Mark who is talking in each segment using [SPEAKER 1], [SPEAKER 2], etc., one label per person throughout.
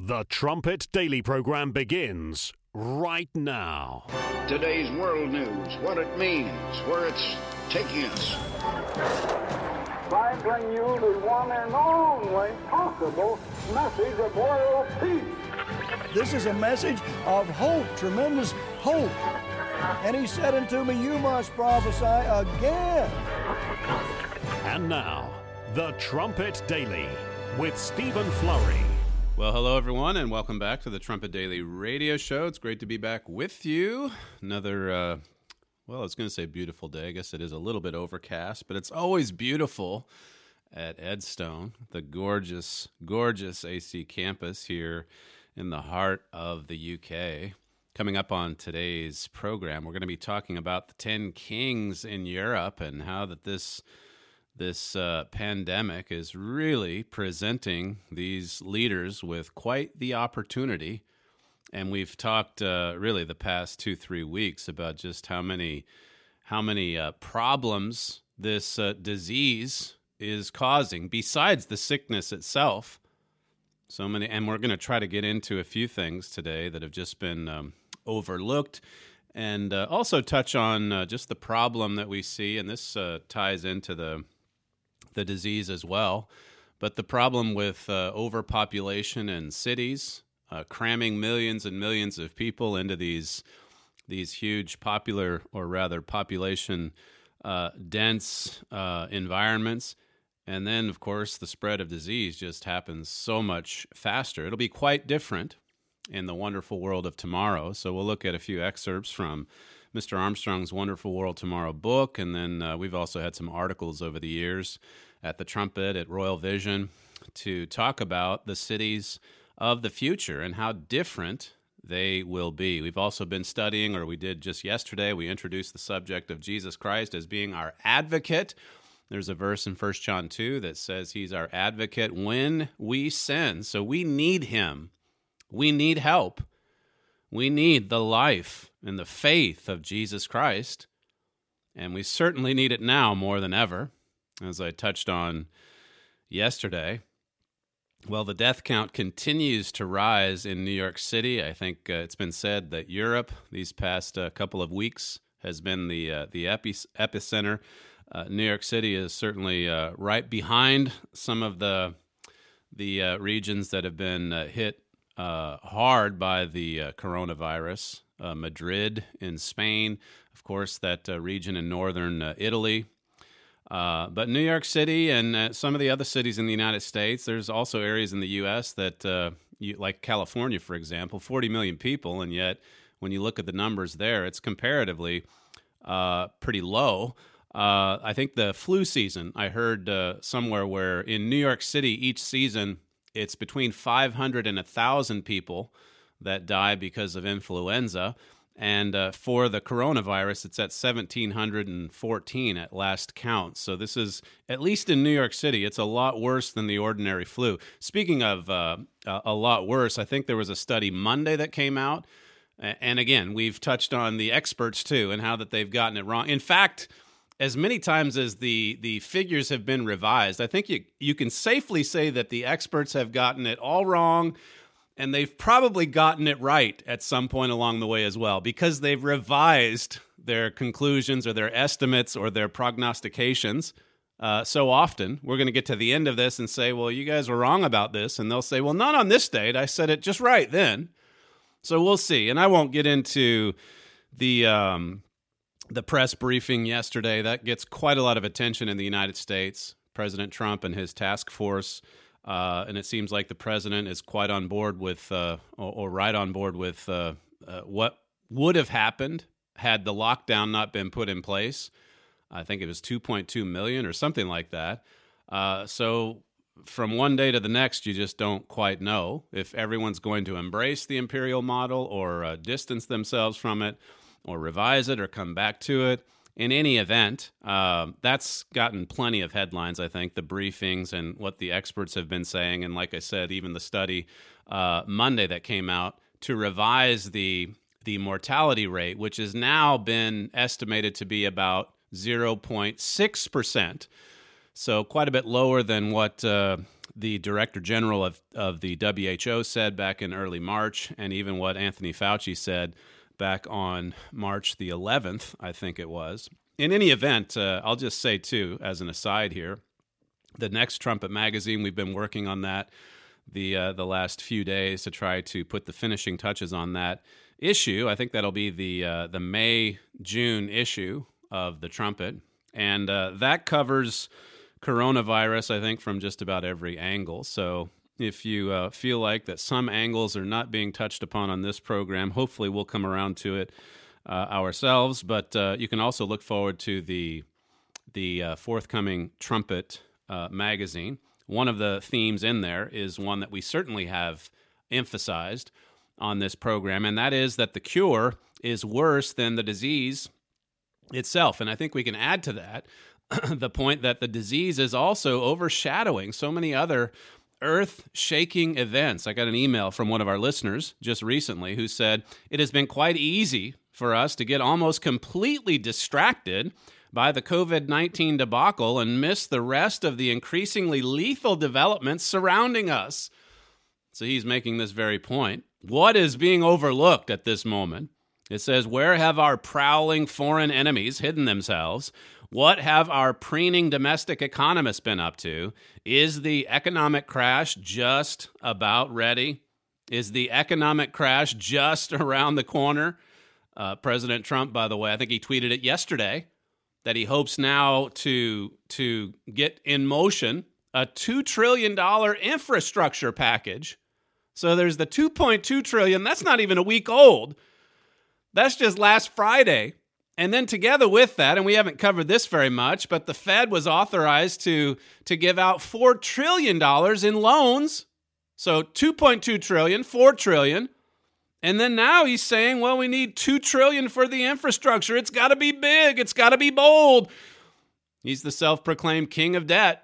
[SPEAKER 1] The Trumpet Daily program begins right now.
[SPEAKER 2] Today's world news, what it means, where it's taking us.
[SPEAKER 3] I bring you the one and only possible message of world peace.
[SPEAKER 4] This is a message of hope, tremendous hope. And he said unto me, you must prophesy again.
[SPEAKER 1] And now, The Trumpet Daily with Stephen Flurry.
[SPEAKER 5] Well, hello, everyone, and welcome back to the Trumpet Daily radio show. It's great to be back with you. Another, I was going to say beautiful day. I guess it is a little bit overcast, but it's always beautiful at Edstone, the gorgeous, gorgeous AC campus here in the heart of the UK. Coming up on today's program, we're going to be talking about the 10 kings in Europe and how that this pandemic is really presenting these leaders with quite the opportunity. And we've talked really the past 2-3 weeks about just how many problems this disease is causing besides the sickness itself. So many, and we're going to try to get into a few things today that have just been overlooked, and also touch on just the problem that we see, and this ties into the disease as well, but the problem with overpopulation in cities, cramming millions and millions of people into these huge population dense environments. And then, of course, the spread of disease just happens so much faster. It'll be quite different in the wonderful world of tomorrow. So we'll look at a few excerpts from Mr. Armstrong's Wonderful World Tomorrow book, and then we've also had some articles over the years at the Trumpet, at Royal Vision, to talk about the cities of the future and how different they will be. We've also been studying, or we did just yesterday, we introduced the subject of Jesus Christ as being our advocate. There's a verse in 1 John 2 that says he's our advocate when we sin. So we need him. We need help. We need the life and the faith of Jesus Christ, and we certainly need it now more than ever, as I touched on yesterday. Well, the death count continues to rise in New York City. I think it's been said that Europe, these past couple of weeks, has been the epicenter. New York City is certainly right behind some of the regions that have been hit hard by the coronavirus. Madrid in Spain, of course, that region in northern Italy. But New York City and some of the other cities in the United States, there's also areas in the U.S. that, like California, for example, 40 million people, and yet when you look at the numbers there, it's comparatively pretty low. I think the flu season, I heard somewhere where in New York City each season, it's between 500 and 1,000 people that die because of influenza. And for the coronavirus, it's at 1,714 at last count. So this is, at least in New York City, it's a lot worse than the ordinary flu. Speaking of a lot worse, I think there was a study Monday that came out. And again, we've touched on the experts too and how that they've gotten it wrong. In fact, as many times as the figures have been revised, I think you can safely say that the experts have gotten it all wrong, and they've probably gotten it right at some point along the way as well, because they've revised their conclusions or their estimates or their prognostications so often. We're going to get to the end of this and say, well, you guys were wrong about this, and they'll say, well, not on this date. I said it just right then. So we'll see, and I won't get into the press briefing yesterday. That gets quite a lot of attention in the United States. President Trump and his task force, and it seems like the president is quite on board with, or right on board with what would have happened had the lockdown not been put in place. I think it was 2.2 million or something like that. So from one day to the next, you just don't quite know if everyone's going to embrace the imperial model or distance themselves from it, or revise it, or come back to it. In any event, that's gotten plenty of headlines, I think, the briefings and what the experts have been saying. And like I said, even the study Monday that came out to revise the mortality rate, which has now been estimated to be about 0.6%. So quite a bit lower than what the Director General of the WHO said back in early March, and even what Anthony Fauci said back on March the 11th, I think it was. In any event, I'll just say, too, as an aside here, the next Trumpet magazine, we've been working on that the last few days to try to put the finishing touches on that issue. I think that'll be the May-June issue of the Trumpet, and that covers coronavirus, I think, from just about every angle. So if you feel like that some angles are not being touched upon on this program, hopefully we'll come around to it ourselves. But you can also look forward to the forthcoming Trumpet magazine. One of the themes in there is one that we certainly have emphasized on this program, and that is that the cure is worse than the disease itself. And I think we can add to that the point that the disease is also overshadowing so many other earth-shaking events. I got an email from one of our listeners just recently who said, it has been quite easy for us to get almost completely distracted by the COVID-19 debacle and miss the rest of the increasingly lethal developments surrounding us. So he's making this very point. What is being overlooked at this moment? It says, where have our prowling foreign enemies hidden themselves? What have our preening domestic economists been up to? Is the economic crash just about ready? Is the economic crash just around the corner? President Trump, by the way, I think he tweeted it yesterday, that he hopes now to get in motion a $2 trillion infrastructure package. So there's the $2.2 trillion. That's not even a week old. That's just last Friday. And then together with that, and we haven't covered this very much, but the Fed was authorized to give out $4 trillion in loans. So $2.2 trillion, $4 trillion. And then now he's saying, well, we need $2 trillion for the infrastructure. It's got to be big. It's got to be bold. He's the self-proclaimed king of debt.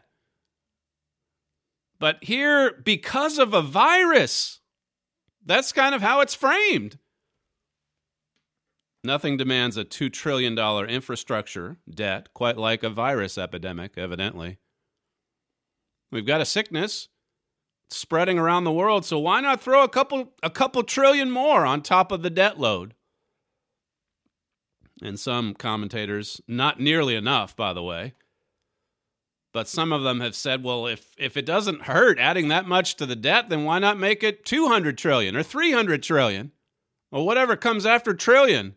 [SPEAKER 5] But here, because of a virus, that's kind of how it's framed. Nothing demands a $2 trillion infrastructure debt, quite like a virus epidemic, evidently. We've got a sickness spreading around the world, so why not throw a couple trillion more on top of the debt load? And some commentators, not nearly enough, by the way, but some of them have said, well, if it doesn't hurt adding that much to the debt, then why not make it 200 trillion or 300 trillion or whatever comes after trillion?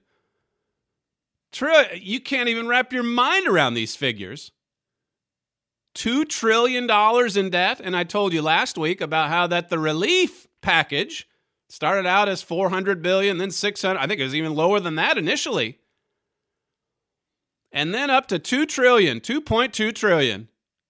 [SPEAKER 5] You can't even wrap your mind around these figures. $2 trillion in debt, and I told you last week about how that the relief package started out as $400 billion, then $600. I think it was even lower than that initially, and then up to $2 trillion, $2.2 trillion.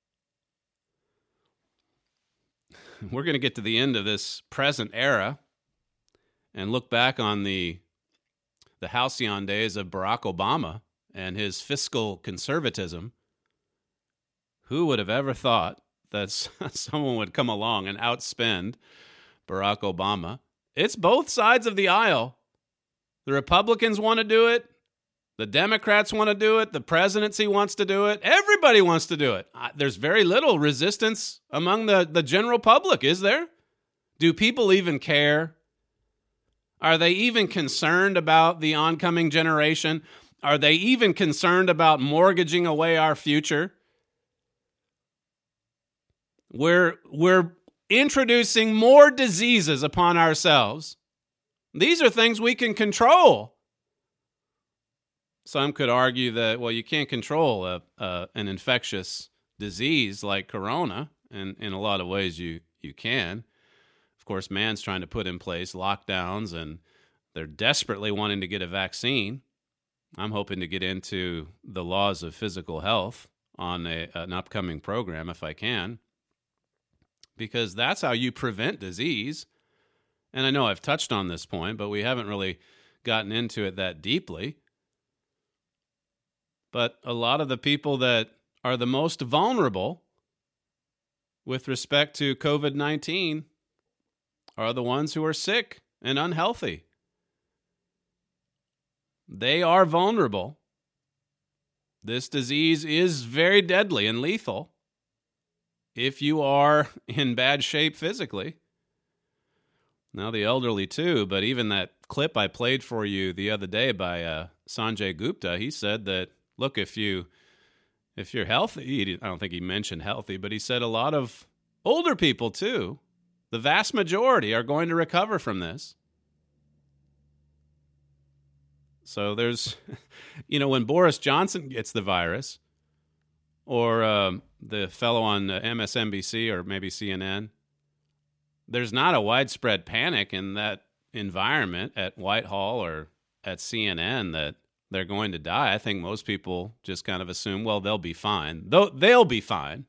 [SPEAKER 5] We're going to get to the end of this present era and look back on the halcyon days of Barack Obama and his fiscal conservatism. Who would have ever thought that someone would come along and outspend Barack Obama? It's both sides of the aisle. The Republicans want to do it. The Democrats want to do it. The presidency wants to do it. Everybody wants to do it. There's very little resistance among the general public, is there? Do people even care? Are they even concerned about the oncoming generation? Are they even concerned about mortgaging away our future? We're introducing more diseases upon ourselves. These are things we can control. Some could argue that, well, you can't control an infectious disease like corona, and in a lot of ways you can. Of course, man's trying to put in place lockdowns, and they're desperately wanting to get a vaccine. I'm hoping to get into the laws of physical health on an upcoming program if I can, because that's how you prevent disease. And I know I've touched on this point, but we haven't really gotten into it that deeply. But a lot of the people that are the most vulnerable with respect to COVID-19 are the ones who are sick and unhealthy. They are vulnerable. This disease is very deadly and lethal. if you are in bad shape physically. Now the elderly too, but even that clip I played for you the other day by Sanjay Gupta, he said that, look, if you're healthy, I don't think he mentioned healthy, but he said a lot of older people too, the vast majority are going to recover from this. So there's, when Boris Johnson gets the virus, or the fellow on MSNBC or maybe CNN, there's not a widespread panic in that environment at Whitehall or at CNN that they're going to die. I think most people just kind of assume, well, they'll be fine. They'll be fine.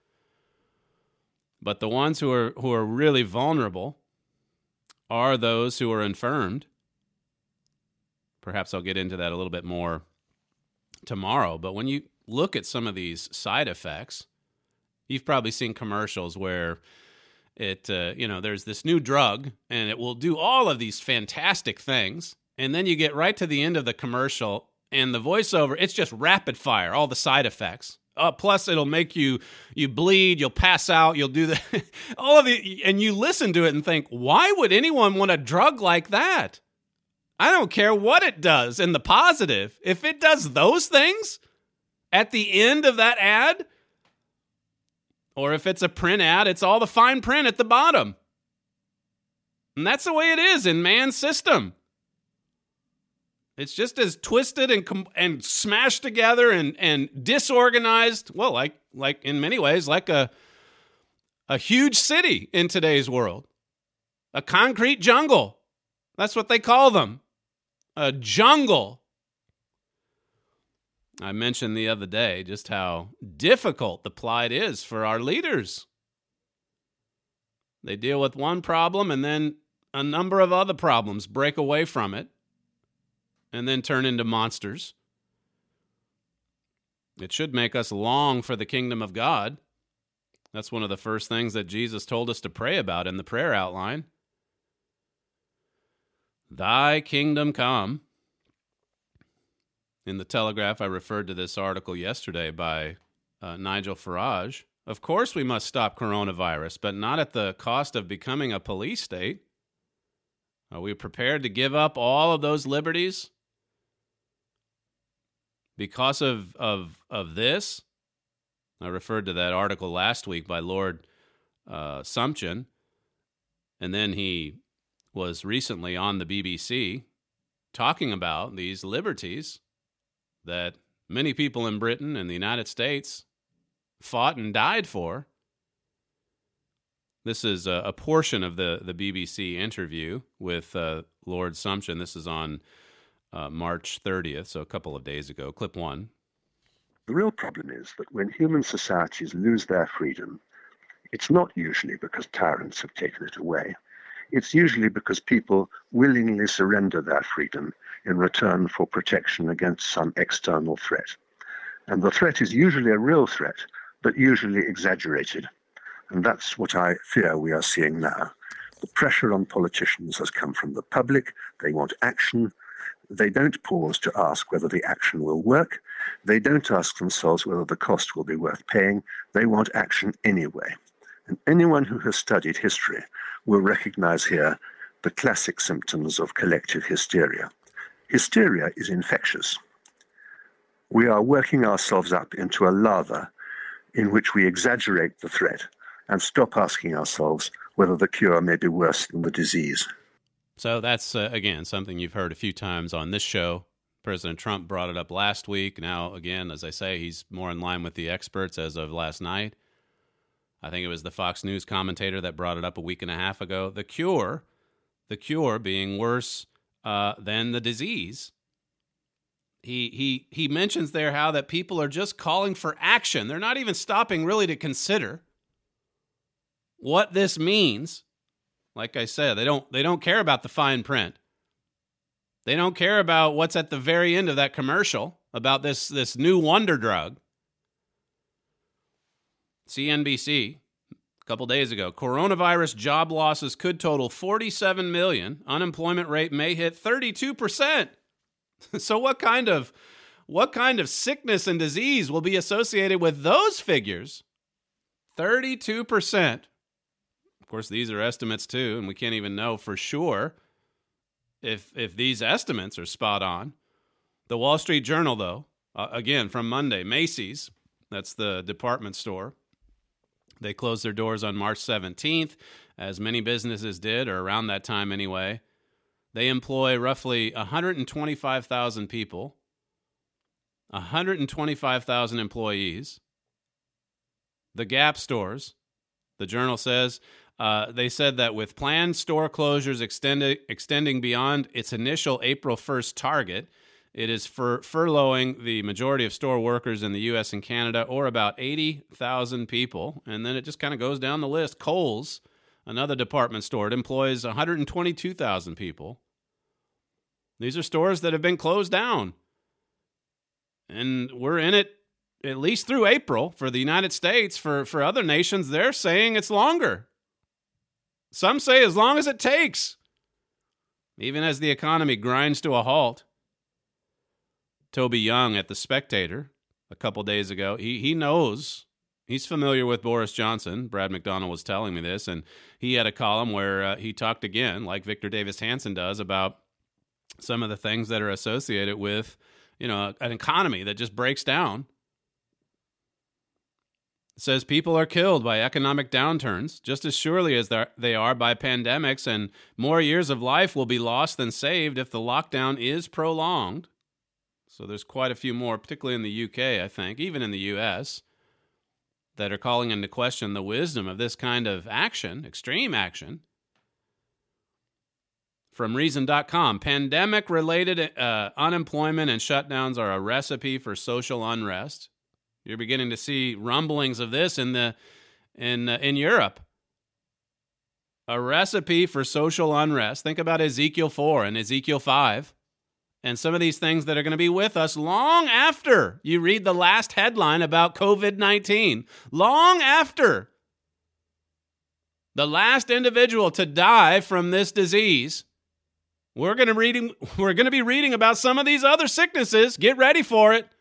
[SPEAKER 5] But the ones who are really vulnerable are those who are infirmed. Perhaps I'll get into that a little bit more tomorrow. But when you look at some of these side effects, you've probably seen commercials where there's this new drug and it will do all of these fantastic things. And then you get right to the end of the commercial and the voiceover, it's just rapid fire, all the side effects. Plus it'll make you bleed, you'll pass out, you'll do all of it. And you listen to it and think, why would anyone want a drug like that? I don't care what it does in the positive. If it does those things at the end of that ad, or if it's a print ad, it's all the fine print at the bottom. And that's the way it is in man's system. It's just as twisted and smashed together and disorganized, well, like in many ways, like a huge city in today's world. A concrete jungle. That's what they call them. A jungle. I mentioned the other day just how difficult the plight is for our leaders. They deal with one problem and then a number of other problems break away from it and then turn into monsters. It should make us long for the kingdom of God. That's one of the first things that Jesus told us to pray about in the prayer outline. Thy kingdom come. In the Telegraph, I referred to this article yesterday by Nigel Farage. Of course we must stop coronavirus, but not at the cost of becoming a police state. Are we prepared to give up all of those liberties because of this? I referred to that article last week by Lord Sumption, and then he was recently on the BBC talking about these liberties that many people in Britain and the United States fought and died for. This is a portion of the BBC interview with Lord Sumption. This is on March 30th, so a couple of days ago. Clip 1.
[SPEAKER 6] The real problem is that when human societies lose their freedom, it's not usually because tyrants have taken it away. It's usually because people willingly surrender their freedom in return for protection against some external threat. And the threat is usually a real threat, but usually exaggerated. And that's what I fear we are seeing now. The pressure on politicians has come from the public. They want action. They don't pause to ask whether the action will work. They don't ask themselves whether the cost will be worth paying. They want action anyway. And anyone who has studied history will recognize here the classic symptoms of collective hysteria. Hysteria is infectious. We are working ourselves up into a lather in which we exaggerate the threat and stop asking ourselves whether the cure may be worse than the disease.
[SPEAKER 5] So that's, again, something you've heard a few times on this show. President Trump brought it up last week. Now, again, as I say, he's more in line with the experts as of last night. I think it was the Fox News commentator that brought it up a week and a half ago. The cure being worse than the disease. He mentions there how that people are just calling for action. They're not even stopping really to consider what this means. Like I said, they don't care about the fine print. They don't care about what's at the very end of that commercial about this new wonder drug. CNBC, a couple days ago, coronavirus job losses could total 47 million. Unemployment rate may hit 32%. So what kind of sickness and disease will be associated with those figures? 32%. Of course, these are estimates too, and we can't even know for sure if these estimates are spot on. The Wall Street Journal, though, again, from Monday, Macy's, that's the department store, they closed their doors on March 17th, as many businesses did, or around that time anyway. They employ roughly 125,000 people, 125,000 employees. The Gap stores, the Journal says, they said that with planned store closures extending beyond its initial April 1st target, it is furloughing the majority of store workers in the U.S. and Canada, or about 80,000 people. And then it just kind of goes down the list. Kohl's, another department store, it employs 122,000 people. These are stores that have been closed down. And we're in it at least through April for the United States. For other nations, they're saying it's longer. Some say as long as it takes, even as the economy grinds to a halt. Toby Young at The Spectator a couple days ago, he knows, he's familiar with Boris Johnson. Brad McDonald was telling me this, and he had a column where he talked again, like Victor Davis Hanson does, about some of the things that are associated with, an economy that just breaks down. It says people are killed by economic downturns just as surely as they are by pandemics, and more years of life will be lost than saved if the lockdown is prolonged. So there's quite a few more, particularly in the UK, I think, even in the US, that are calling into question the wisdom of this kind of action, extreme action. From Reason.com, pandemic-related unemployment and shutdowns are a recipe for social unrest. You're beginning to see rumblings of this in Europe. A recipe for social unrest. Think about Ezekiel 4 and Ezekiel 5. And some of these things that are going to be with us long after you read the last headline about COVID-19. Long after the last individual to die from this disease, we're going to be reading about some of these other sicknesses. Get ready for it.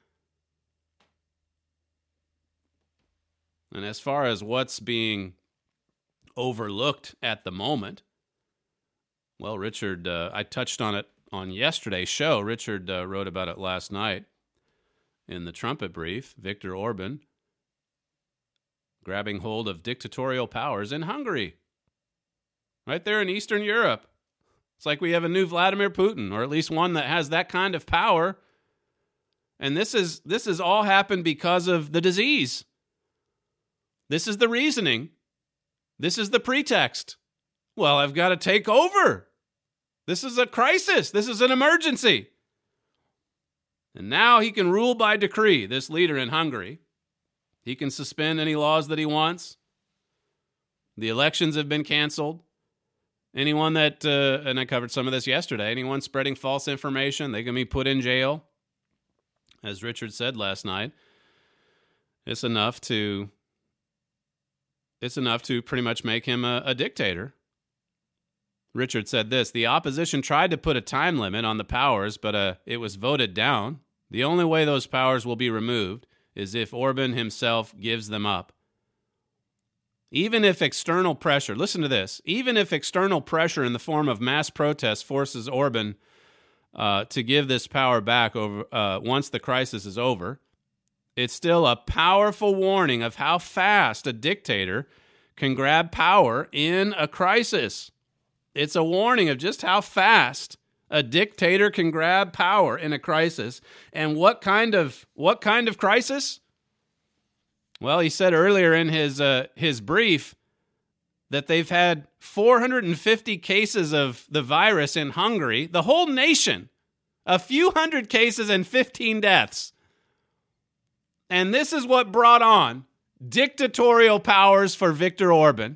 [SPEAKER 5] And as far as what's being overlooked at the moment, well, Richard, I touched on it on yesterday's show. Richard wrote about it last night in the Trumpet Brief. Viktor Orban grabbing hold of dictatorial powers in Hungary, right there in Eastern Europe. It's like we have a new Vladimir Putin, or at least one that has that kind of power. And this has all happened because of the disease. This is the reasoning. This is the pretext. Well, I've got to take over. This is a crisis. This is an emergency. And now he can rule by decree, this leader in Hungary. He can suspend any laws that he wants. The elections have been canceled. Anyone that, and I covered some of this yesterday, anyone spreading false information, they can be put in jail. As Richard said last night, it's enough to pretty much make him a dictator. Richard said this: the opposition tried to put a time limit on the powers, but it was voted down. The only way those powers will be removed is if Orban himself gives them up. Even if external pressure, listen to this, even if external pressure in the form of mass protests forces Orban to give this power back once the crisis is over, it's still a powerful warning of how fast a dictator can grab power in a crisis. It's a warning of just how fast a dictator can grab power in a crisis. And what kind of crisis? Well, he said earlier in his brief that they've had 450 cases of the virus in Hungary, the whole nation, a few hundred cases and 15 deaths. And this is what brought on dictatorial powers for Viktor Orban.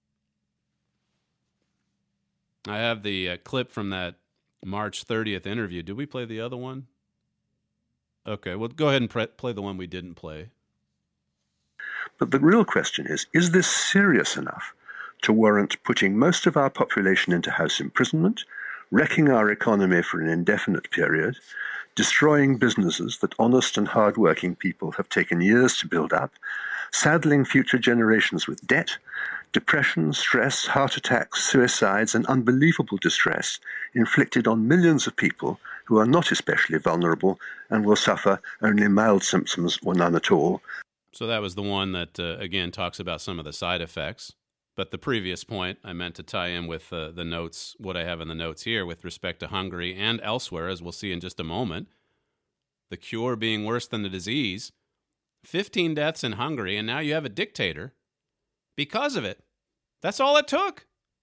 [SPEAKER 5] I have the clip from that March 30th interview. Did we play the other one? Okay, well, go ahead and play the one we didn't play.
[SPEAKER 6] But the real question is this serious enough to warrant putting most of our population into house imprisonment, wrecking our economy for an indefinite period, destroying businesses that honest and hard-working people have taken years to build up, saddling future generations with debt, depression, stress, heart attacks, suicides, and unbelievable distress inflicted on millions of people who are not especially vulnerable and will suffer only mild symptoms or none at all.
[SPEAKER 5] So that was the one that, again, talks about some of the side effects. But the previous point, I meant to tie in with the notes, what I have in the notes here with respect to Hungary and elsewhere, as we'll see in just a moment. The cure being worse than the disease. 15 deaths in Hungary, and now you have a dictator because of it. That's all it took.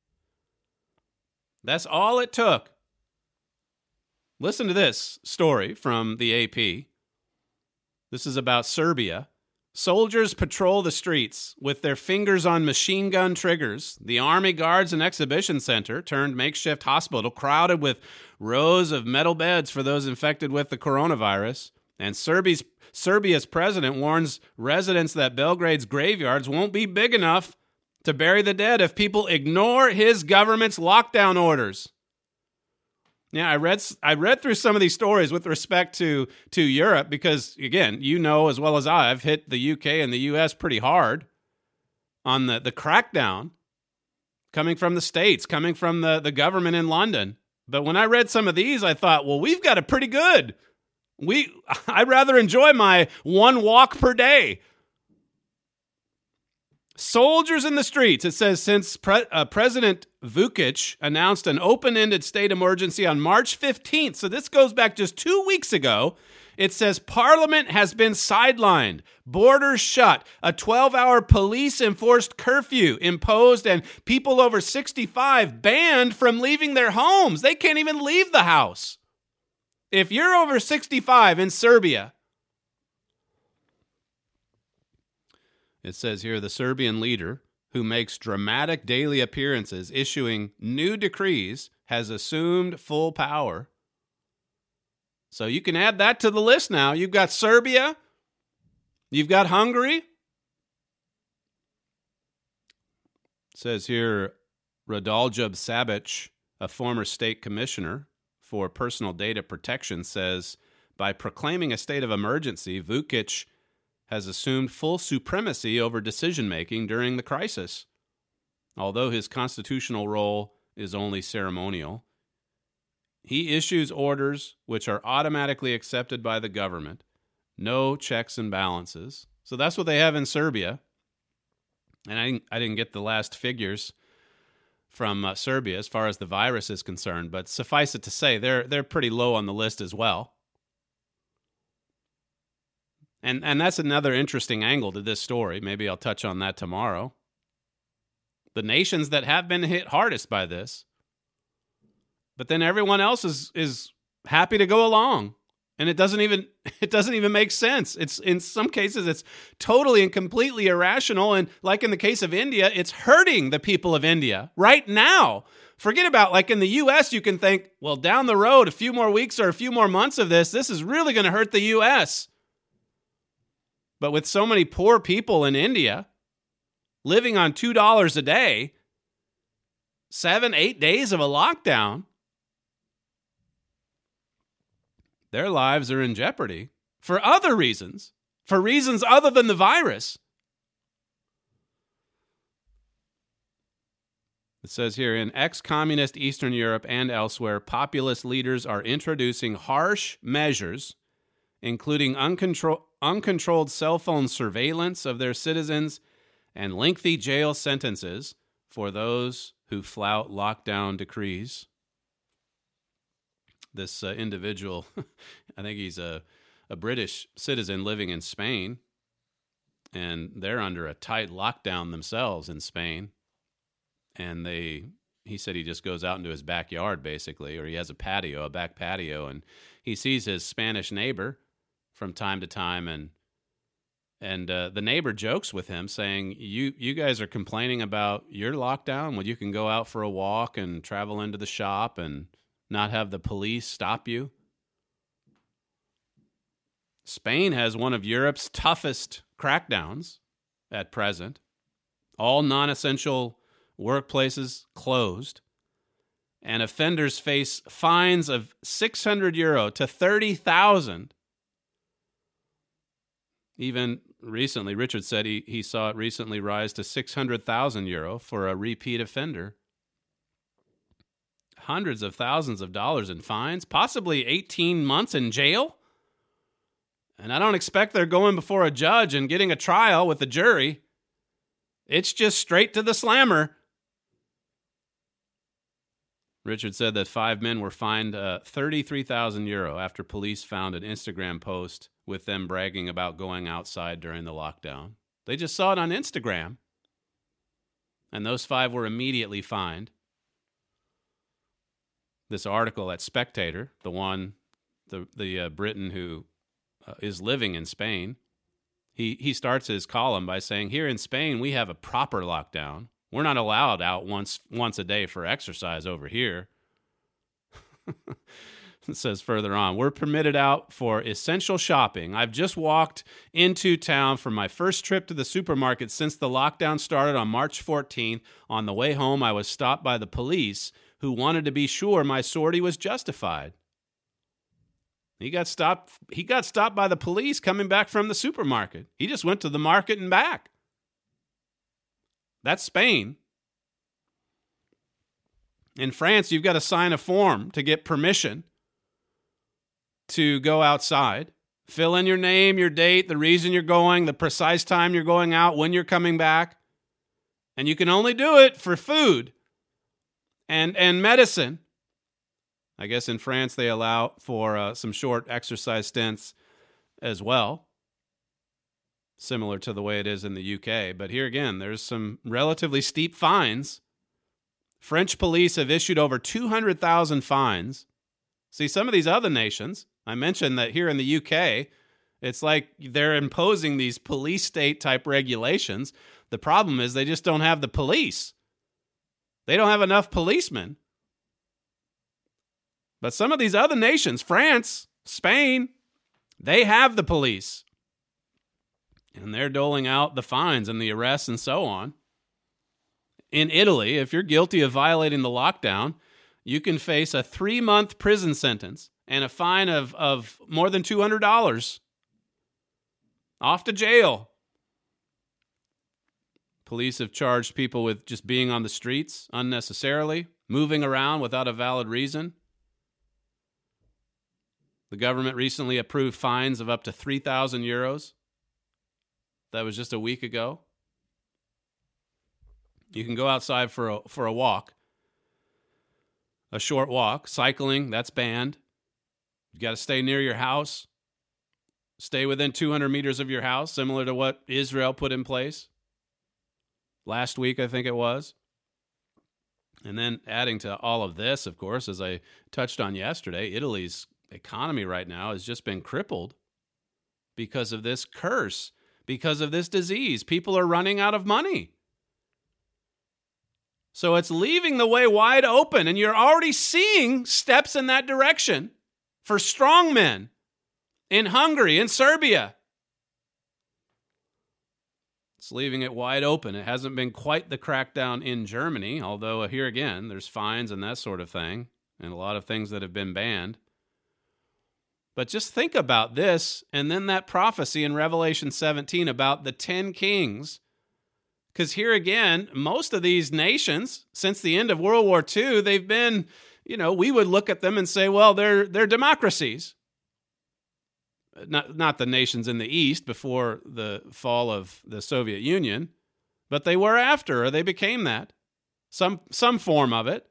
[SPEAKER 5] That's all it took. Listen to this story from the AP. This is about Serbia. Soldiers patrol the streets with their fingers on machine gun triggers. The army guards an exhibition center turned makeshift hospital crowded with rows of metal beds for those infected with the coronavirus. And Serbia's president warns residents that Belgrade's graveyards won't be big enough to bury the dead if people ignore his government's lockdown orders. Yeah, I read through some of these stories with respect to Europe because, again, you know as well as I've hit the UK and the US pretty hard on the crackdown coming from the States, coming from the government in London. But when I read some of these, I thought, well, we've got it pretty good. I'd rather enjoy my one walk per day. Soldiers in the streets. It says since President Vučić announced an open-ended state emergency on March 15th, so this goes back just 2 weeks ago, it says Parliament has been sidelined, borders shut, a 12-hour police-enforced curfew imposed, and people over 65 banned from leaving their homes. They can't even leave the house. If you're over 65 in Serbia, it says here, the Serbian leader, who makes dramatic daily appearances issuing new decrees, has assumed full power. So you can add that to the list now. You've got Serbia. You've got Hungary. It says here, Radoljub Sabic, a former state commissioner for personal data protection, says, by proclaiming a state of emergency, Vučić has assumed full supremacy over decision-making during the crisis. Although his constitutional role is only ceremonial, he issues orders which are automatically accepted by the government. No checks and balances. So that's what they have in Serbia. And I didn't get the last figures from Serbia as far as the virus is concerned, but suffice it to say, they're pretty low on the list as well. And that's another interesting angle to this story. Maybe I'll touch on that tomorrow. The nations that have been hit hardest by this, but then everyone else is happy to go along, and it doesn't even make sense. It's in some cases it's totally and completely irrational, and like in the case of India, it's hurting the people of India right now. Forget about like in the U.S. You can think, well, down the road, a few more weeks or a few more months of this is really going to hurt the U.S. But with so many poor people in India living on $2 a day, 7-8 days of a lockdown, their lives are in jeopardy for other reasons, for reasons other than the virus. It says here, in ex-communist Eastern Europe and elsewhere, populist leaders are introducing harsh measures, including uncontrolled cell phone surveillance of their citizens and lengthy jail sentences for those who flout lockdown decrees. This individual, I think he's a British citizen living in Spain, and they're under a tight lockdown themselves in Spain. And he said he just goes out into his backyard, basically, or he has a back patio, and he sees his Spanish neighbor from time to time, and the neighbor jokes with him, saying, "You guys are complaining about your lockdown when you can go out for a walk and travel into the shop and not have the police stop you." Spain has one of Europe's toughest crackdowns at present. All non-essential workplaces closed, and offenders face fines of €600 to 30,000 Even recently, Richard said he saw it recently rise to 600,000 euro for a repeat offender. Hundreds of thousands of dollars in fines, possibly 18 months in jail. And I don't expect they're going before a judge and getting a trial with the jury. It's just straight to the slammer. Richard said that 5 men were fined 33,000 euro after police found an Instagram post with them bragging about going outside during the lockdown. They just saw it on Instagram. And those 5 were immediately fined. This article at Spectator, the Briton who is living in Spain, he starts his column by saying, here in Spain, we have a proper lockdown. We're not allowed out once a day for exercise over here. It says further on, we're permitted out for essential shopping. I've just walked into town for my first trip to the supermarket since the lockdown started on March 14th. On the way home, I was stopped by the police who wanted to be sure my sortie was justified. He got stopped by the police coming back from the supermarket. He just went to the market and back. That's Spain. In France, you've got to sign a form to get permission to go outside. Fill in your name, your date, the reason you're going, the precise time you're going out, when you're coming back. And you can only do it for food and medicine. I guess in France they allow for some short exercise stints as well, similar to the way it is in the UK. But here again, there's some relatively steep fines. French police have issued over 200,000 fines. See, some of these other nations, I mentioned that here in the UK, it's like they're imposing these police state type regulations. The problem is they just don't have the police. They don't have enough policemen. But some of these other nations, France, Spain, they have the police. And they're doling out the fines and the arrests and so on. In Italy, if you're guilty of violating the lockdown, you can face a 3-month prison sentence and a fine of more than $200. Off to jail. Police have charged people with just being on the streets unnecessarily, moving around without a valid reason. The government recently approved fines of up to 3,000 euros. That was just a week ago. You can go outside for a walk, a short walk. Cycling, that's banned. You got to stay near your house. Stay within 200 meters of your house, similar to what Israel put in place last week, I think it was. And then adding to all of this, of course, as I touched on yesterday, Italy's economy right now has just been crippled because of this curse, because of this disease. People are running out of money. So it's leaving the way wide open, and you're already seeing steps in that direction for strongmen in Hungary, in Serbia. It's leaving it wide open. It hasn't been quite the crackdown in Germany, although here again, there's fines and that sort of thing, and a lot of things that have been banned. But just think about this, and then that prophecy in Revelation 17 about the 10 kings. Because here again, most of these nations, since the end of World War II, they've been, we would look at them and say, well, they're democracies. Not the nations in the East before the fall of the Soviet Union, but they were after, or they became that. Some form of it.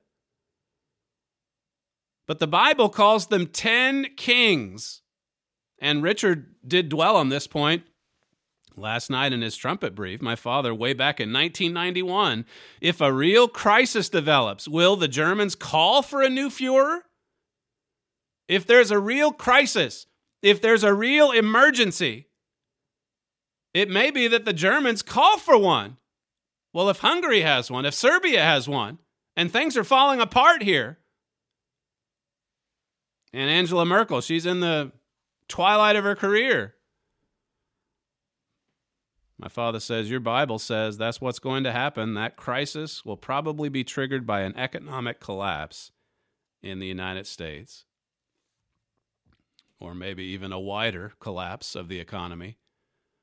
[SPEAKER 5] But the Bible calls them 10 kings. And Richard did dwell on this point last night in his trumpet brief, my father, way back in 1991. If a real crisis develops, will the Germans call for a new Führer? If there's a real crisis, if there's a real emergency, it may be that the Germans call for one. Well, if Hungary has one, if Serbia has one, and things are falling apart here, and Angela Merkel, she's in the twilight of her career. My father says, your Bible says that's what's going to happen. That crisis will probably be triggered by an economic collapse in the United States. Or maybe even a wider collapse of the economy.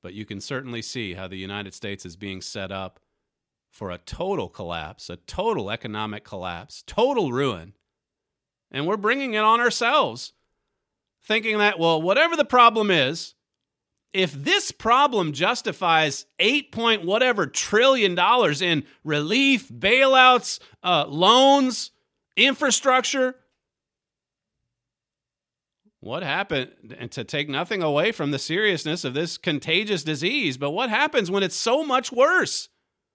[SPEAKER 5] But you can certainly see how the United States is being set up for a total collapse, a total economic collapse, total ruin. And we're bringing it on ourselves, thinking that, well, whatever the problem is, if this problem justifies $8 trillion in relief, bailouts, loans, infrastructure, what happened, and to take nothing away from the seriousness of this contagious disease, but what happens when it's so much worse?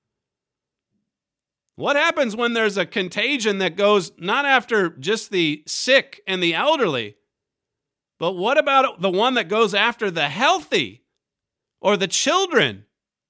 [SPEAKER 5] What happens when there's a contagion that goes not after just the sick and the elderly, but what about the one that goes after the healthy or the children?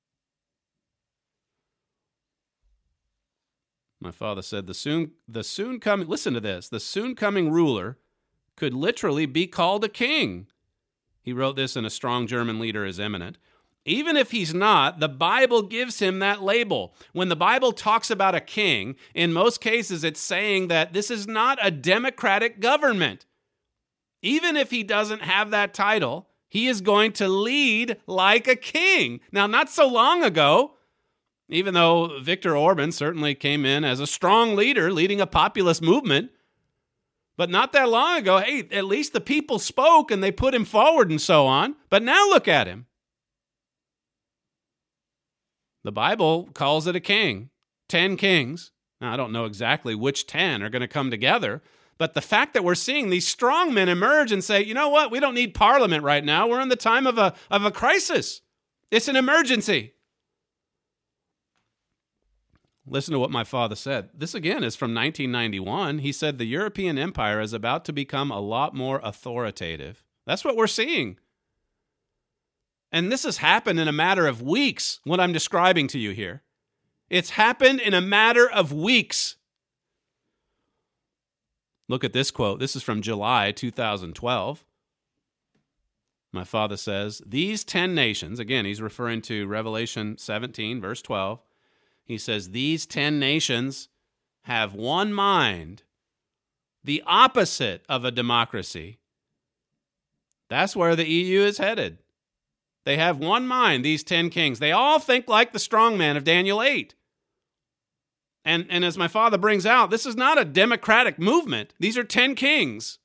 [SPEAKER 5] My father said the soon coming, listen to this, the soon coming ruler could literally be called a king. He wrote this in A Strong German Leader is Imminent. Even if he's not, the Bible gives him that label. When the Bible talks about a king, in most cases it's saying that this is not a democratic government. Even if he doesn't have that title, he is going to lead like a king. Now, not so long ago, even though Viktor Orban certainly came in as a strong leader leading a populist movement, but not that long ago, hey, at least the people spoke and they put him forward and so on. But now look at him. The Bible calls it a king, 10 kings. Now, I don't know exactly which 10 are going to come together, but the fact that we're seeing these strong men emerge and say, you know what, we don't need parliament right now. We're in the time of a crisis. It's an emergency. Listen to what my father said. This, again, is from 1991. He said the European empire is about to become a lot more authoritative. That's what we're seeing. And this has happened in a matter of weeks, what I'm describing to you here. It's happened in a matter of weeks. Look at this quote. This is from July 2012. My father says, these 10 nations, again, he's referring to Revelation 17, verse 12. He says, these 10 nations have one mind, the opposite of a democracy. That's where the EU is headed. They have one mind, these 10 kings. They all think like the strong man of Daniel 8. And as my father brings out, this is not a democratic movement. These are 10 kings.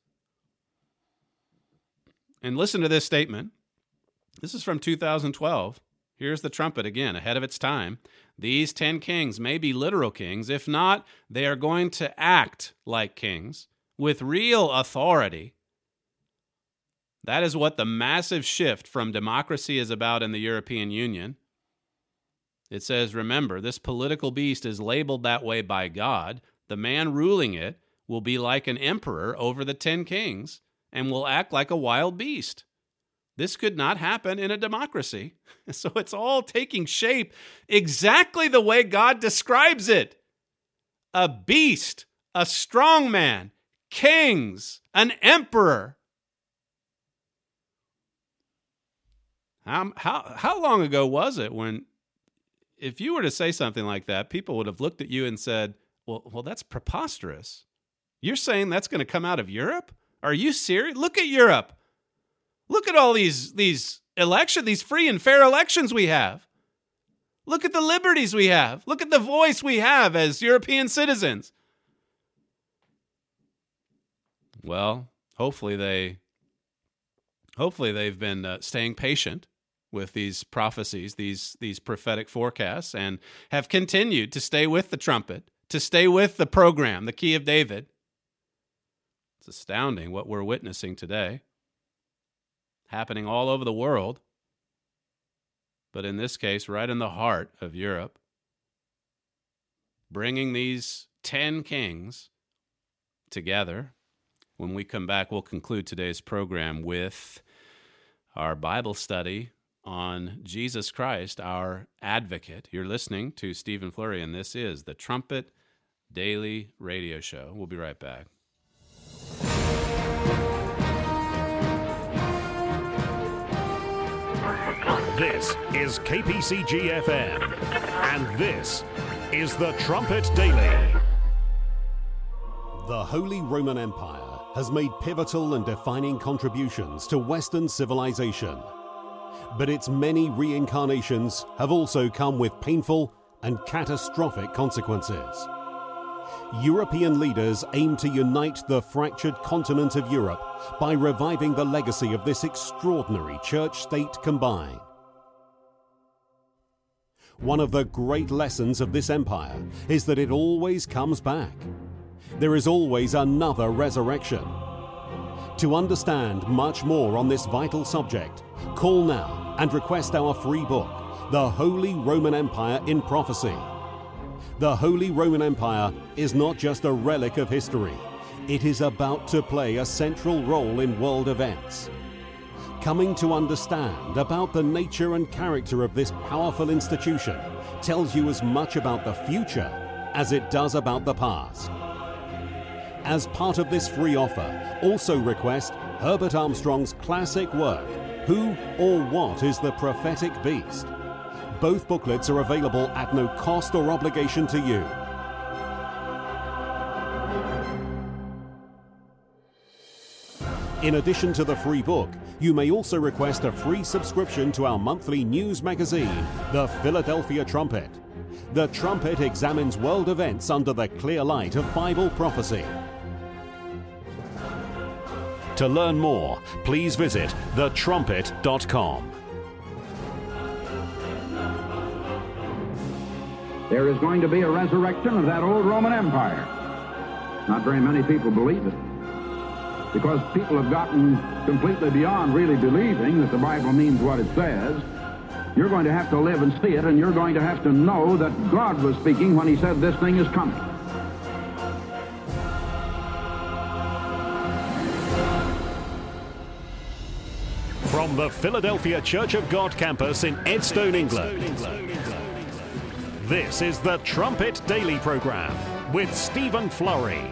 [SPEAKER 5] And listen to this statement. This is from 2012. Here's the trumpet again, ahead of its time. These 10 kings may be literal kings. If not, they are going to act like kings with real authority. That is what the massive shift from democracy is about in the European Union. It says, remember, this political beast is labeled that way by God. The man ruling it will be like an emperor over the 10 kings and will act like a wild beast. This could not happen in a democracy. So it's all taking shape exactly the way God describes it. A beast, a strong man, kings, an emperor. How long ago was it when, if you were to say something like that, people would have looked at you and said, well, that's preposterous. You're saying that's going to come out of Europe? Are you serious? Look at Europe. Look at all these elections, these free and fair elections we have. Look at the liberties we have. Look at the voice we have as European citizens. Well, hopefully they've been staying patient with these prophecies, these prophetic forecasts, and have continued to stay with the trumpet, to stay with the program, the Key of David. It's astounding what we're witnessing today, happening all over the world, but in this case, right in the heart of Europe, bringing these 10 kings together. When we come back, we'll conclude today's program with our Bible study on Jesus Christ, our advocate. You're listening to Stephen Flurry, and this is the Trumpet Daily Radio Show. We'll be right back.
[SPEAKER 1] This is KPCG-FM, and this is the Trumpet Daily.
[SPEAKER 7] The Holy Roman Empire has made pivotal and defining contributions to Western civilization.
[SPEAKER 1] But its many reincarnations have also come with painful and catastrophic consequences. European leaders aim to unite the fractured continent of Europe by reviving the legacy of this extraordinary church-state combine. One of the great lessons of this empire is that it always comes back. There is always another resurrection. To understand much more on this vital subject, call now and request our free book, The Holy Roman Empire in Prophecy. The Holy Roman Empire is not just a relic of history. It is about to play a central role in world events. Coming to understand about the nature and character of this powerful institution tells you as much about the future as it does about the past. As part of this free offer, also request Herbert Armstrong's classic work, Who or What is the Prophetic Beast? Both booklets are available at no cost or obligation to you. In addition to the free book, you may also request a free subscription to our monthly news magazine, The Philadelphia Trumpet. The Trumpet examines world events under the clear light of Bible prophecy. To learn more, please visit thetrumpet.com.
[SPEAKER 3] There is going to be a resurrection of that old Roman Empire. Not very many people believe it, because people have gotten completely beyond really believing that the Bible means what it says. You're going to have to live and see it, and you're going to have to know that God was speaking when he said this thing is coming.
[SPEAKER 1] From the Philadelphia Church of God campus in Edstone, England, this is the Trumpet Daily Program with Stephen Flurry.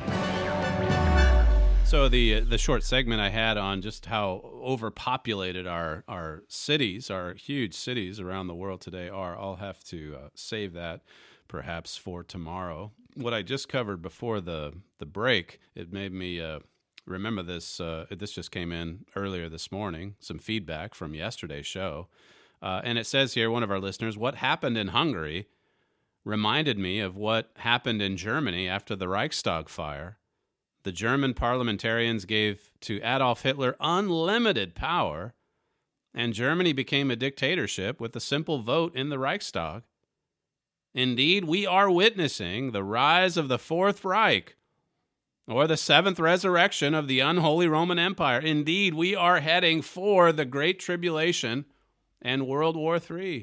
[SPEAKER 5] So the short segment I had on just how overpopulated our cities, our huge cities around the world today are, I'll have to save that perhaps for tomorrow. What I just covered before the break, it made me remember this. This just came in earlier this morning, some feedback from yesterday's show. And it says here, one of our listeners, what happened in Hungary reminded me of what happened in Germany after the Reichstag fire. The German parliamentarians gave to Adolf Hitler unlimited power, and Germany became a dictatorship with a simple vote in the Reichstag. Indeed, we are witnessing the rise of the Fourth Reich, or the seventh resurrection of the unholy Roman Empire. Indeed, we are heading for the Great Tribulation and World War III.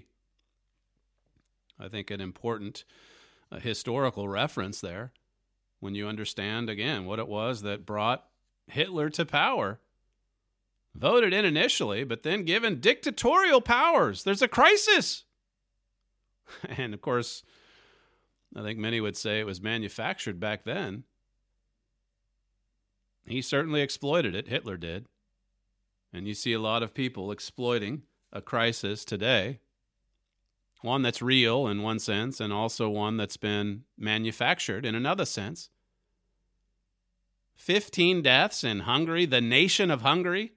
[SPEAKER 5] I think an important historical reference there, when you understand, again, what it was that brought Hitler to power. Voted in initially, but then given dictatorial powers. There's a crisis. And, of course, I think many would say it was manufactured back then. He certainly exploited it. Hitler did. And you see a lot of people exploiting a crisis today. One that's real in one sense, and also one that's been manufactured in another sense. 15 deaths in Hungary, the nation of Hungary.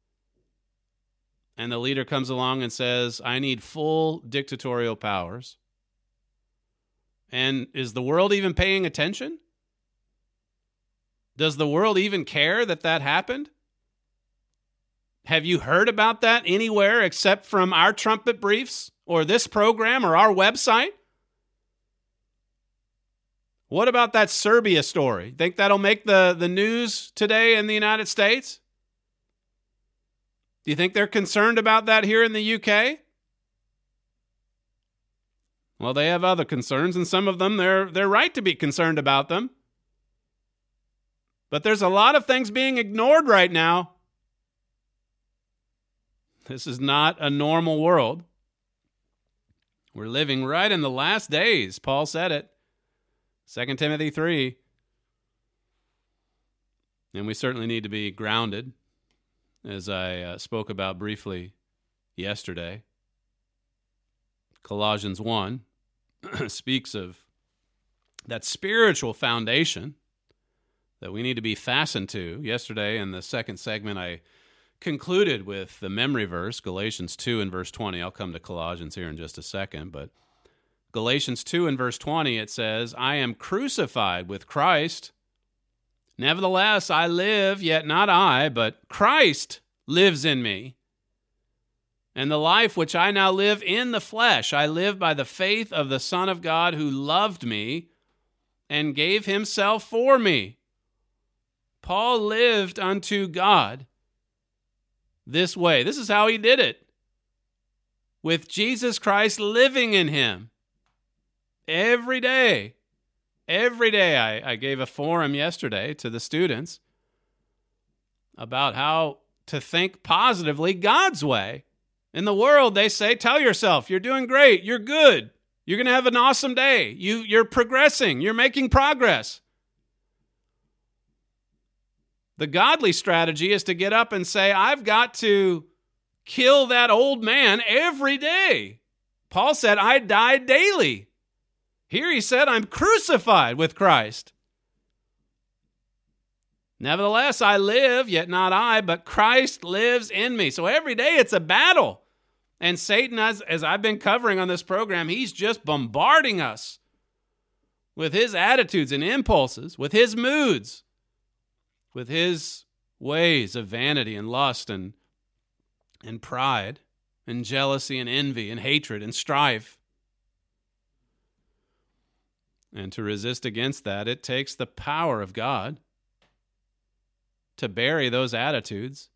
[SPEAKER 5] And the leader comes along and says, I need full dictatorial powers. And is the world even paying attention? Does the world even care that that happened? Have you heard about that anywhere except from our trumpet briefs or this program or our website? What about that Serbia story? Think that'll make the news today in the United States? Do you think they're concerned about that here in the UK? Well, they have other concerns, and some of them, they're right to be concerned about them. But there's a lot of things being ignored right now. This is not a normal world. We're living right in the last days. Paul said it. 2 Timothy 3. And we certainly need to be grounded, as I spoke about briefly yesterday. Colossians 1 speaks of that spiritual foundation that we need to be fastened to. Yesterday in the second segment, I concluded with the memory verse, Galatians 2 and verse 20. I'll come to Colossians here in just a second, but Galatians 2 and verse 20, it says, I am crucified with Christ. Nevertheless, I live, yet not I, but Christ lives in me. And the life which I now live in the flesh, I live by the faith of the Son of God who loved me and gave himself for me. Paul lived unto God this way. This is how he did it. With Jesus Christ living in him. Every day. Every day. I gave a forum yesterday to the students about how to think positively God's way. In the world, they say, tell yourself, you're doing great, you're good, you're going to have an awesome day, you're progressing, you're making progress. The godly strategy is to get up and say, I've got to kill that old man every day. Paul said, I die daily. Here he said, I'm crucified with Christ. Nevertheless, I live, yet not I, but Christ lives in me. So every day it's a battle. And Satan, as I've been covering on this program, he's just bombarding us with his attitudes and impulses, with his moods, with his ways of vanity and lust and pride and jealousy and envy and hatred and strife. And to resist against that, it takes the power of God to bury those attitudes.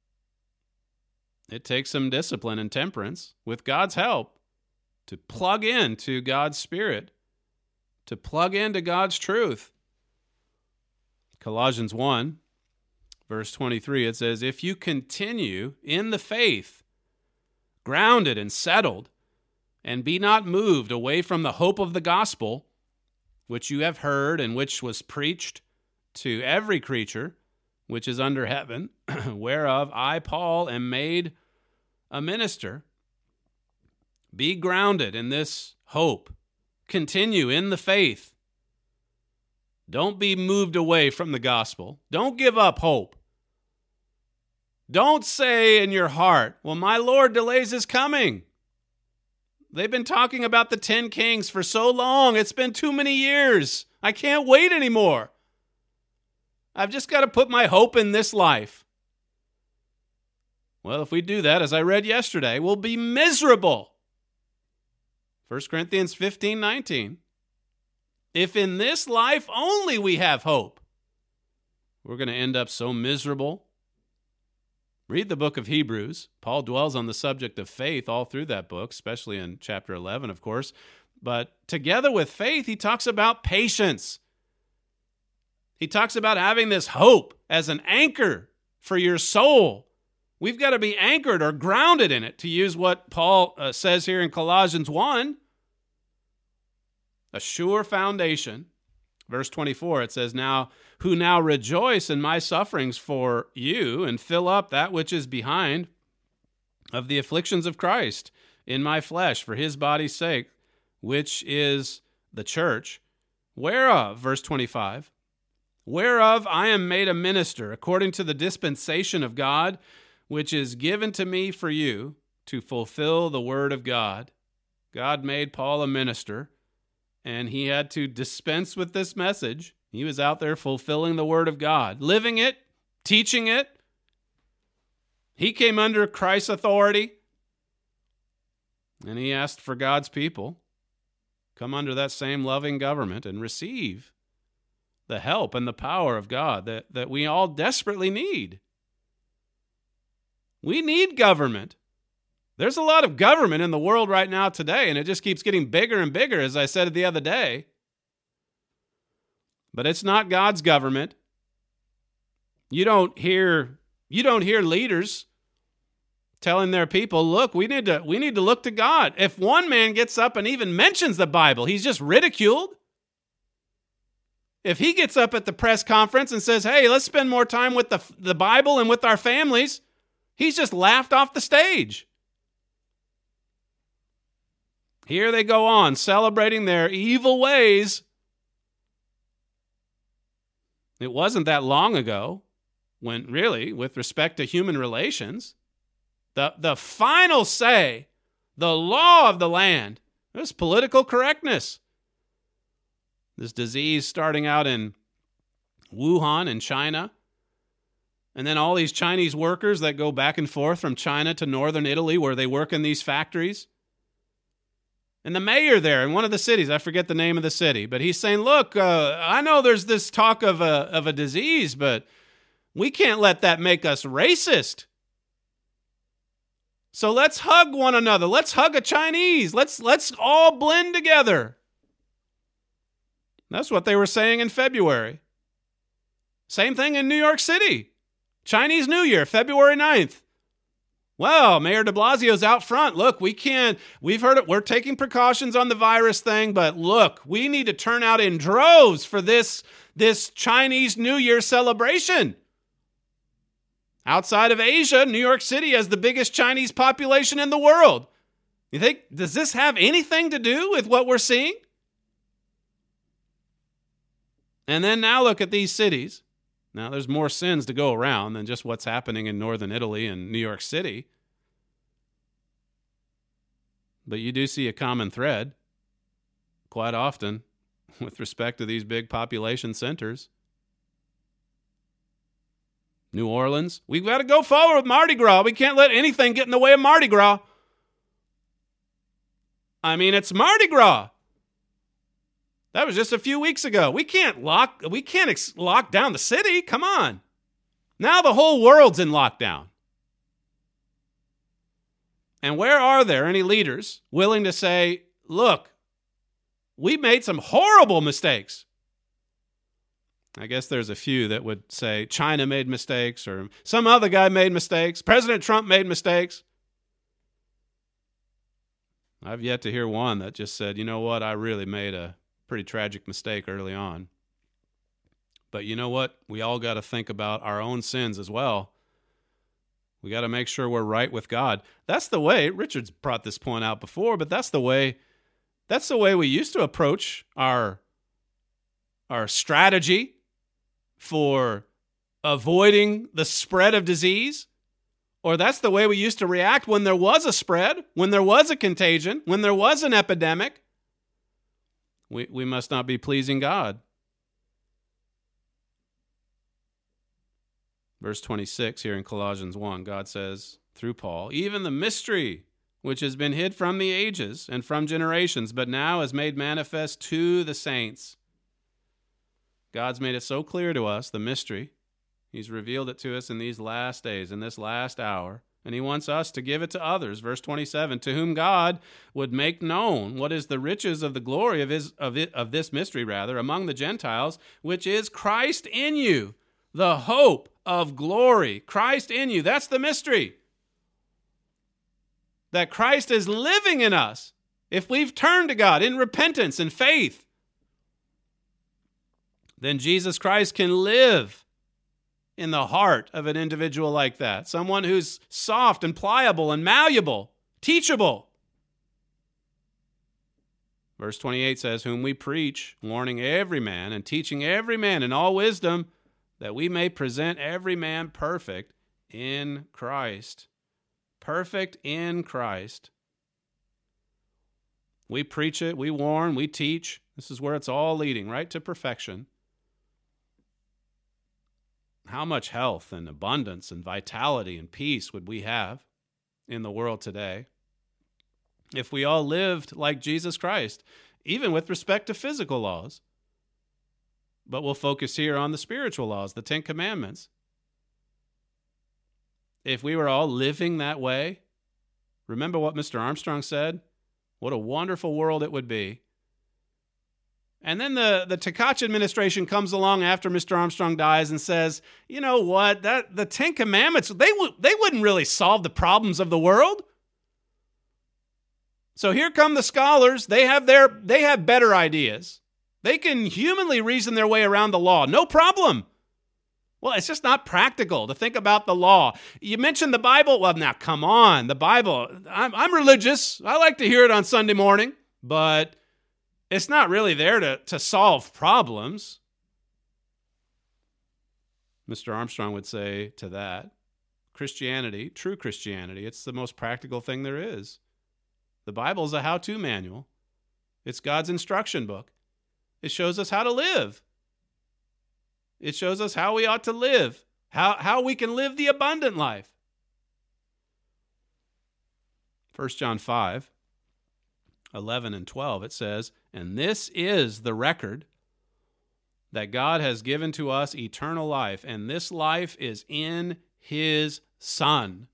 [SPEAKER 5] It takes some discipline and temperance with God's help to plug into God's Spirit, to plug into God's truth. Colossians 1, verse 23, it says, if you continue in the faith, grounded and settled, and be not moved away from the hope of the gospel, which you have heard and which was preached to every creature, which is under heaven, whereof I, Paul, am made a minister. Be grounded in this hope. Continue in the faith. Don't be moved away from the gospel. Don't give up hope. Don't say in your heart, well, my Lord delays his coming. They've been talking about the 10 kings for so long. It's been too many years. I can't wait anymore. I've just got to put my hope in this life. Well, if we do that, as I read yesterday, we'll be miserable. 1 Corinthians 15:19. If in this life only we have hope, we're going to end up so miserable. Read the book of Hebrews. Paul dwells on the subject of faith all through that book, especially in chapter 11, of course. But together with faith, he talks about patience. He talks about having this hope as an anchor for your soul. We've got to be anchored or grounded in it, to use what Paul says here in Colossians 1. A sure foundation. Verse 24, it says, now, who now rejoice in my sufferings for you, and fill up that which is behind of the afflictions of Christ in my flesh for his body's sake, which is the church, whereof, verse 25, whereof I am made a minister according to the dispensation of God, which is given to me for you to fulfill the word of God. God made Paul a minister, and he had to dispense with this message. He was out there fulfilling the word of God, living it, teaching it. He came under Christ's authority, and he asked for God's people come under that same loving government and receive the help and the power of God that we all desperately need. We need government. There's a lot of government in the world right now today, and it just keeps getting bigger and bigger, as I said the other day. But it's not God's government. You don't hear leaders telling their people, look, we need to look to God. If one man gets up and even mentions the Bible, he's just ridiculed. If he gets up at the press conference and says, hey, let's spend more time with the Bible and with our families, he's just laughed off the stage. Here they go on, celebrating their evil ways. It wasn't that long ago when really, with respect to human relations, the final say, the law of the land, is political correctness. This disease starting out in Wuhan in China, and then all these Chinese workers that go back and forth from China to northern Italy where they work in these factories. And the mayor there in one of the cities, I forget the name of the city, but he's saying, look, I know there's this talk of a disease, but we can't let that make us racist. So let's hug one another. Let's hug a Chinese. Let's all blend together. That's what they were saying in February. Same thing in New York City. Chinese New Year, February 9th. Well, Mayor de Blasio's out front. Look, we've heard it. We're taking precautions on the virus thing, but look, we need to turn out in droves for this Chinese New Year celebration. Outside of Asia, New York City has the biggest Chinese population in the world. You think, does this have anything to do with what we're seeing? And then now look at these cities. Now there's more sins to go around than just what's happening in northern Italy and New York City. But you do see a common thread quite often with respect to these big population centers. New Orleans, we've got to go forward with Mardi Gras. We can't let anything get in the way of Mardi Gras. I mean, it's Mardi Gras. That was just a few weeks ago. We can't lock down the city. Come on. Now the whole world's in lockdown. And where are there any leaders willing to say, look, we made some horrible mistakes? I guess there's a few that would say China made mistakes or some other guy made mistakes. President Trump made mistakes. I've yet to hear one that just said, you know what, I really made a pretty tragic mistake early on. But you know what? We all got to think about our own sins as well. We got to make sure we're right with God. That's the way, Richard's brought this point out before, but that's the way we used to approach our strategy for avoiding the spread of disease. Or that's the way we used to react when there was a spread, when there was a contagion, when there was an epidemic. We must not be pleasing God. Verse 26 here in Colossians 1, God says through Paul, even the mystery which has been hid from the ages and from generations, but now is made manifest to the saints. God's made it so clear to us, the mystery. He's revealed it to us in these last days, in this last hour. And he wants us to give it to others. Verse 27, to whom God would make known what is the riches of the glory of this mystery, among the Gentiles, which is Christ in you, the hope of glory. Christ in you. That's the mystery. That Christ is living in us if we've turned to God in repentance and faith. Then Jesus Christ can live in the heart of an individual like that. Someone who's soft and pliable and malleable, teachable. Verse 28 says, whom we preach, warning every man and teaching every man in all wisdom, that we may present every man perfect in Christ. Perfect in Christ. We preach it, we warn, we teach. This is where it's all leading, right to perfection. How much health and abundance and vitality and peace would we have in the world today if we all lived like Jesus Christ, even with respect to physical laws? But we'll focus here on the spiritual laws, the 10 Commandments. If we were all living that way, remember what Mr. Armstrong said? What a wonderful world it would be. And then the Tkach administration comes along after Mr. Armstrong dies and says, you know what, the 10 Commandments, they wouldn't really solve the problems of the world. So here come the scholars. They have better ideas. They can humanly reason their way around the law. No problem. Well, it's just not practical to think about the law. You mentioned the Bible. Well, now, come on. The Bible, I'm religious. I like to hear it on Sunday morning, but it's not really there to solve problems. Mr. Armstrong would say to that, Christianity, true Christianity, it's the most practical thing there is. The Bible is a how-to manual. It's God's instruction book. It shows us how to live. It shows us how we ought to live, how we can live the abundant life. 1 John 5, 11 and 12, it says, "And this is the record that God has given to us eternal life, and this life is in His Son."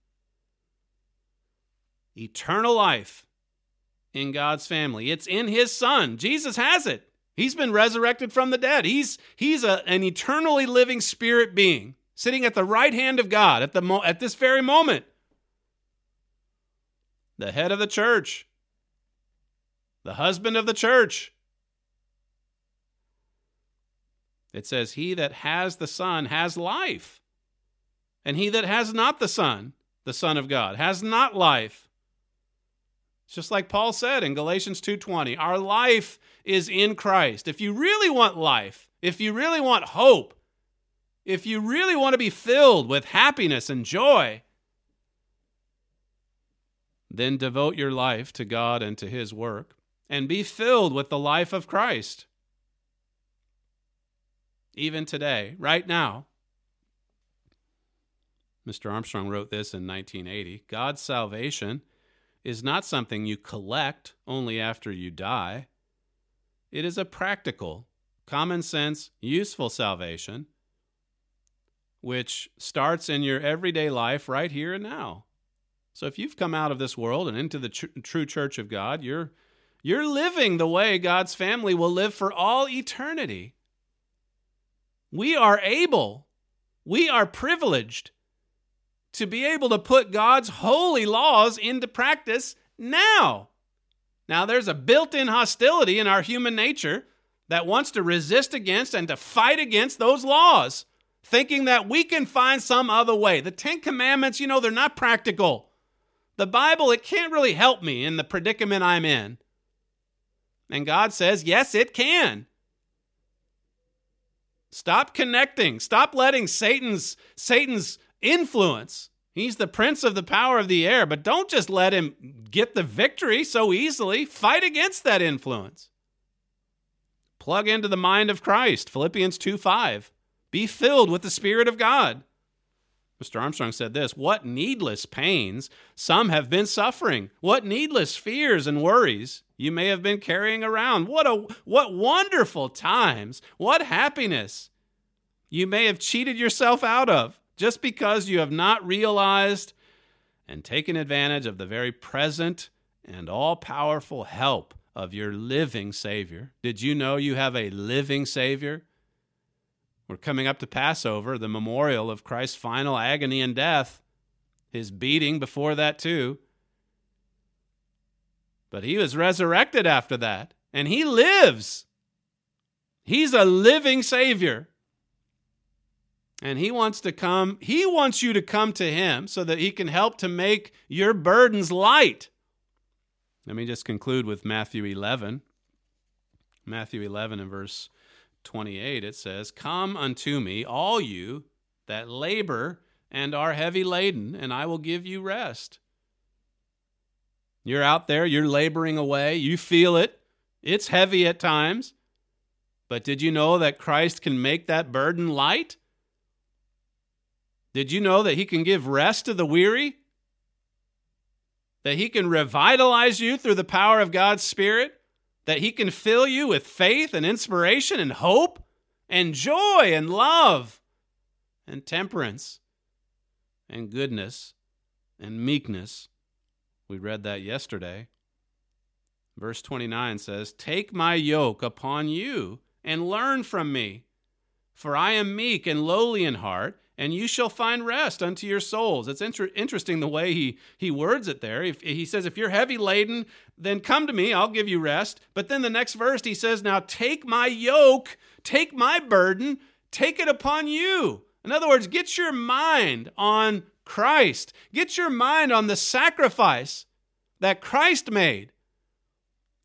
[SPEAKER 5] Eternal life in God's family. It's in His Son. Jesus has it. He's been resurrected from the dead. He's an eternally living spirit being sitting at the right hand of God at this very moment. The head of the church. The husband of the church. It says, "He that has the Son has life. And he that has not the Son of God, has not life." It's just like Paul said in Galatians 2:20, our life is in Christ. If you really want life, if you really want hope, if you really want to be filled with happiness and joy, then devote your life to God and to His work, and be filled with the life of Christ. Even today, right now. Mr. Armstrong wrote this in 1980. God's salvation is not something you collect only after you die. It is a practical, common sense, useful salvation which starts in your everyday life right here and now. So if you've come out of this world and into the true church of God, you're living the way God's family will live for all eternity. We are privileged to be able to put God's holy laws into practice now. Now, there's a built-in hostility in our human nature that wants to resist against and to fight against those laws, thinking that we can find some other way. The Ten Commandments, they're not practical. The Bible, it can't really help me in the predicament I'm in. And God says, yes, it can. Stop connecting. Stop letting Satan's influence. He's the prince of the power of the air, but don't just let him get the victory so easily. Fight against that influence. Plug into the mind of Christ, Philippians 2:5. Be filled with the Spirit of God. Mr. Armstrong said this, what needless pains some have been suffering. What needless fears and worries you may have been carrying around. What wonderful times, what happiness you may have cheated yourself out of just because you have not realized and taken advantage of the very present and all-powerful help of your living Savior. Did you know you have a living Savior? We're coming up to Passover, the memorial of Christ's final agony and death, His beating before that too. But He was resurrected after that, and He lives. He's a living Savior. And He wants you to come to Him so that He can help to make your burdens light. Let me just conclude with Matthew 11. Matthew 11 and verse 28, it says, "Come unto me, all you that labor and are heavy laden, and I will give you rest." You're out there, you're laboring away, you feel it. It's heavy at times. But did you know that Christ can make that burden light? Did you know that He can give rest to the weary? That He can revitalize you through the power of God's Spirit? That He can fill you with faith and inspiration and hope and joy and love and temperance and goodness and meekness? We read that yesterday. Verse 29 says, "Take my yoke upon you and learn from me, for I am meek and lowly in heart, and you shall find rest unto your souls." It's interesting the way he words it there. He says, if you're heavy laden, then come to me, I'll give you rest. But then the next verse, He says, now take my yoke, take my burden, take it upon you. In other words, get your mind on Christ. Get your mind on the sacrifice that Christ made.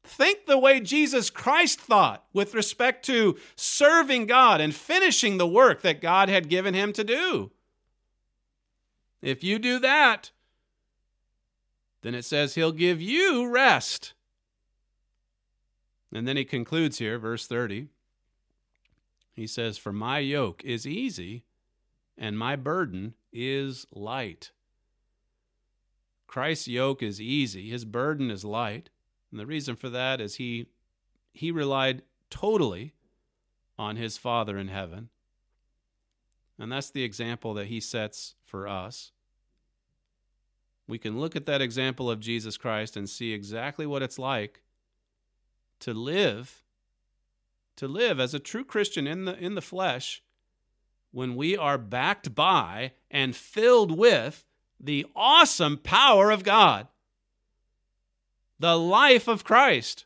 [SPEAKER 5] Think the way Jesus Christ thought with respect to serving God and finishing the work that God had given him to do. If you do that, then it says he'll give you rest. And then he concludes here, verse 30. He says, "For my yoke is easy and my burden is light." Christ's yoke is easy. His burden is light. And the reason for that is he relied totally on his Father in heaven. And that's the example that he sets for us. We can look at that example of Jesus Christ and see exactly what it's like to live as a true Christian in the flesh when we are backed by and filled with the awesome power of God, the life of Christ.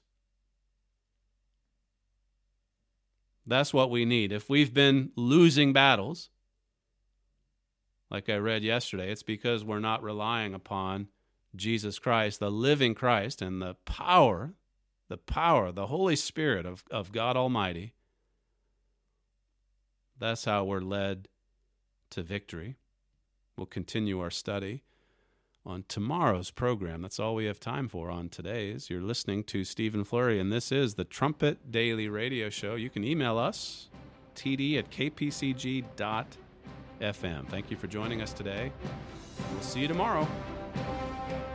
[SPEAKER 5] That's what we need. If we've been losing battles, like I read yesterday, it's because we're not relying upon Jesus Christ, the living Christ, and the power, the Holy Spirit of God Almighty. That's how we're led to victory. We'll continue our study on tomorrow's program. That's all we have time for on today's. You're listening to Stephen Flurry, and this is the Trumpet Daily Radio Show. You can email us, td@kpcg.fm. Thank you for joining us today. We'll see you tomorrow.